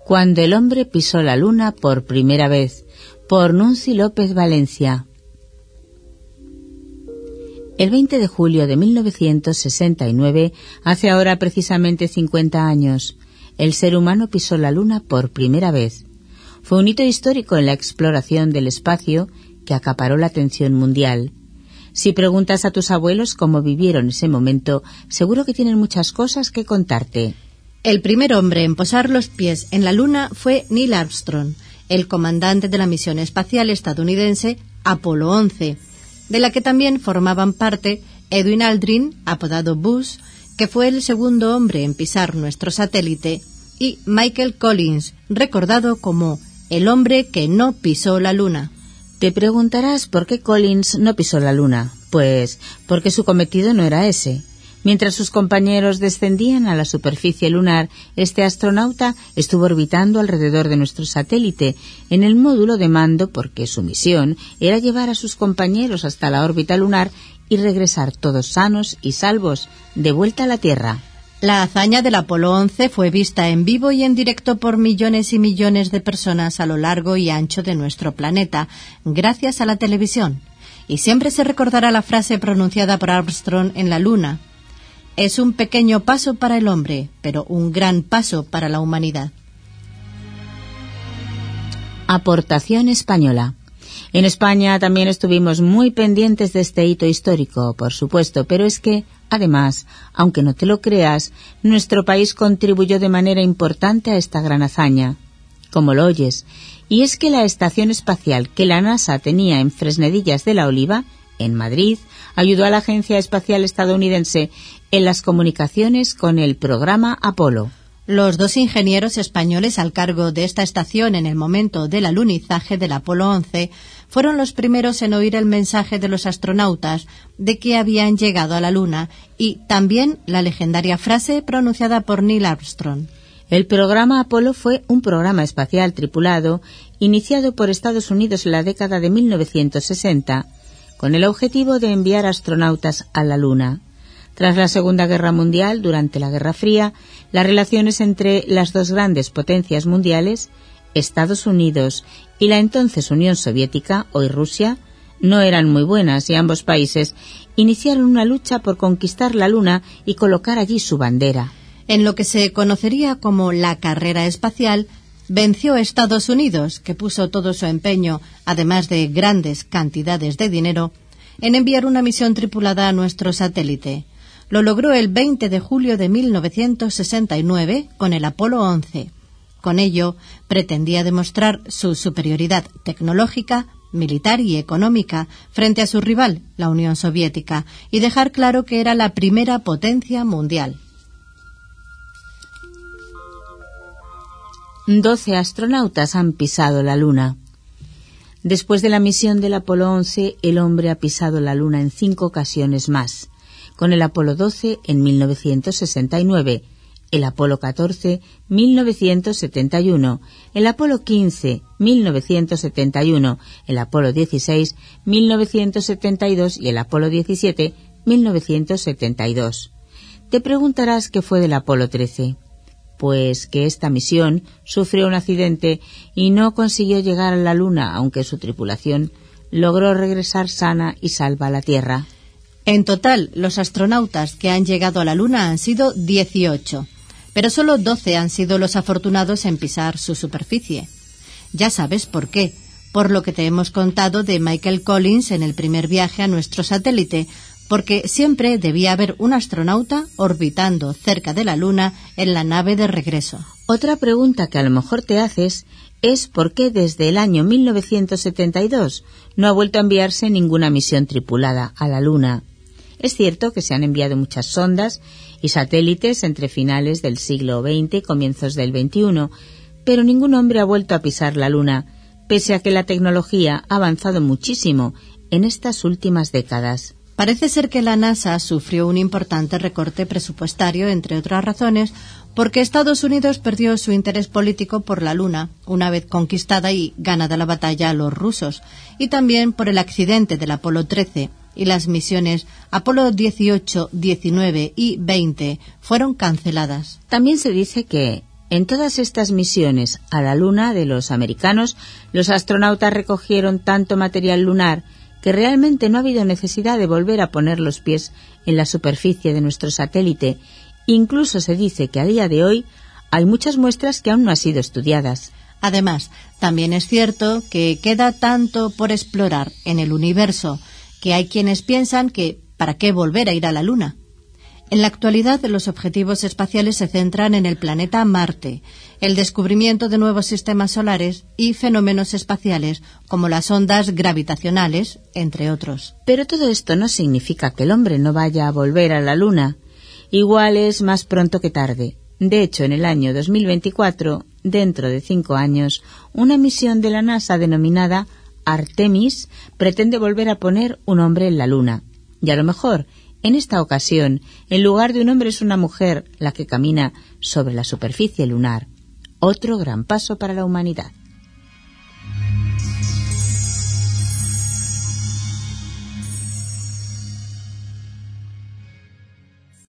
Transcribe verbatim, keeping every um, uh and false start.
Cuando el hombre pisó la luna por primera vez, por Nunci López Valencia. El veinte de julio de mil novecientos sesenta y nueve, hace ahora precisamente cincuenta años, el ser humano pisó la luna por primera vez. Fue un hito histórico en la exploración del espacio que acaparó la atención mundial. Si preguntas a tus abuelos cómo vivieron ese momento, seguro que tienen muchas cosas que contarte. El primer hombre en posar los pies en la Luna fue Neil Armstrong, el comandante de la misión espacial estadounidense Apolo once, de la que también formaban parte Edwin Aldrin, apodado Buzz, que fue el segundo hombre en pisar nuestro satélite, y Michael Collins, recordado como el hombre que no pisó la Luna. Te preguntarás por qué Collins no pisó la Luna. Pues porque su cometido no era ese. Mientras sus compañeros descendían a la superficie lunar, este astronauta estuvo orbitando alrededor de nuestro satélite en el módulo de mando, porque su misión era llevar a sus compañeros hasta la órbita lunar y regresar todos sanos y salvos de vuelta a la Tierra. La hazaña del Apolo once fue vista en vivo y en directo por millones y millones de personas a lo largo y ancho de nuestro planeta, gracias a la televisión. Y siempre se recordará la frase pronunciada por Armstrong en la Luna: es un pequeño paso para el hombre, pero un gran paso para la humanidad. Aportación española. En España también estuvimos muy pendientes de este hito histórico, por supuesto, pero es que, además, aunque no te lo creas, nuestro país contribuyó de manera importante a esta gran hazaña. Como lo oyes, y es que la estación espacial que la NASA tenía en Fresnedillas de la Oliva, en Madrid, ayudó a la Agencia Espacial Estadounidense en las comunicaciones con el programa Apolo. Los dos ingenieros españoles al cargo de esta estación en el momento del alunizaje del Apolo once fueron los primeros en oír el mensaje de los astronautas de que habían llegado a la Luna y también la legendaria frase pronunciada por Neil Armstrong. El programa Apolo fue un programa espacial tripulado iniciado por Estados Unidos en la década de mil novecientos sesenta con el objetivo de enviar astronautas a la Luna. Tras la Segunda Guerra Mundial, durante la Guerra Fría, las relaciones entre las dos grandes potencias mundiales, Estados Unidos y la entonces Unión Soviética, hoy Rusia, no eran muy buenas y ambos países iniciaron una lucha por conquistar la Luna y colocar allí su bandera. En lo que se conocería como la carrera espacial, venció Estados Unidos, que puso todo su empeño, además de grandes cantidades de dinero, en enviar una misión tripulada a nuestro satélite. Lo logró el veinte de julio de mil novecientos sesenta y nueve con el Apolo once. Con ello, pretendía demostrar su superioridad tecnológica, militar y económica frente a su rival, la Unión Soviética, y dejar claro que era la primera potencia mundial. Doce astronautas han pisado la Luna. Después de la misión del Apolo once, el hombre ha pisado la Luna en cinco ocasiones más. Con el Apolo doce en mil novecientos sesenta y nueve, el Apolo catorce mil novecientos setenta y uno, el Apolo quince mil novecientos setenta y uno, el Apolo dieciséis mil novecientos setenta y dos y el Apolo diecisiete mil novecientos setenta y dos. Te preguntarás qué fue del Apolo trece. Pues que esta misión sufrió un accidente y no consiguió llegar a la Luna, aunque su tripulación logró regresar sana y salva a la Tierra. En total, los astronautas que han llegado a la Luna han sido dieciocho, pero solo doce han sido los afortunados en pisar su superficie. Ya sabes por qué, por lo que te hemos contado de Michael Collins en el primer viaje a nuestro satélite, porque siempre debía haber un astronauta orbitando cerca de la Luna en la nave de regreso. Otra pregunta que a lo mejor te haces es por qué desde el año mil novecientos setenta y dos no ha vuelto a enviarse ninguna misión tripulada a la Luna. Es cierto que se han enviado muchas sondas y satélites entre finales del siglo veinte y comienzos del veintiuno, pero ningún hombre ha vuelto a pisar la Luna, pese a que la tecnología ha avanzado muchísimo en estas últimas décadas. Parece ser que la NASA sufrió un importante recorte presupuestario, entre otras razones, porque Estados Unidos perdió su interés político por la Luna, una vez conquistada y ganada la batalla a los rusos, y también por el accidente del Apolo trece, y las misiones Apolo dieciocho, diecinueve y veinte fueron canceladas. También se dice que, En todas estas misiones a la Luna de los americanos, los astronautas recogieron tanto material lunar que realmente no ha habido necesidad de volver a poner los pies en la superficie de nuestro satélite. Incluso se dice que a día de hoy hay muchas muestras que aún no han sido estudiadas. Además, también es cierto que queda tanto por explorar en el universo que hay quienes piensan que ¿para qué volver a ir a la Luna? En la actualidad, los objetivos espaciales se centran en el planeta Marte, el descubrimiento de nuevos sistemas solares y fenómenos espaciales como las ondas gravitacionales, entre otros. Pero todo esto no significa que el hombre no vaya a volver a la Luna. Igual es más pronto que tarde. De hecho, en el año dos mil veinticuatro, dentro de cinco años, una misión de la NASA denominada Artemis pretende volver a poner un hombre en la Luna. Y a lo mejor, en esta ocasión, en lugar de un hombre es una mujer la que camina sobre la superficie lunar. Otro gran paso para la humanidad.